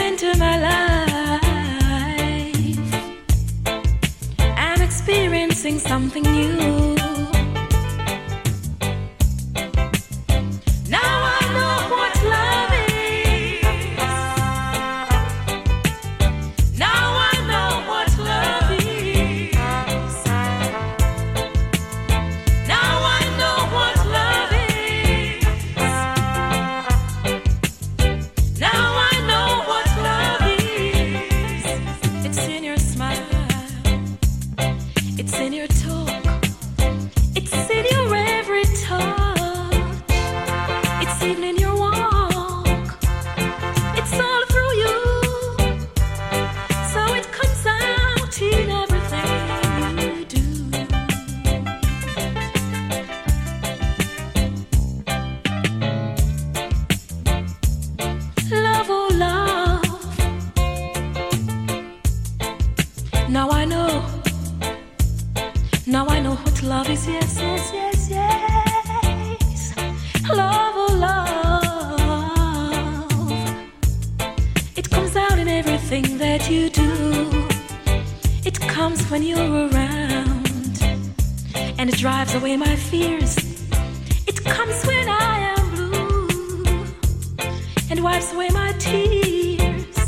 into my life. I'm experiencing something new. Now I know what love is. Now I know what love is. Now I know what love is. Now I know what love is. It's in your smile. It's in your talk. It's in your every touch. It's even in your walk. It's all through you. So it comes out in everything you do. Love, oh love. Now I know. Now I know what love is. Yes, yes, yes, yes. Love, oh love. It comes out in everything that you do. It comes when you're around, and it drives away my fears. It comes when I am blue, and wipes away my tears.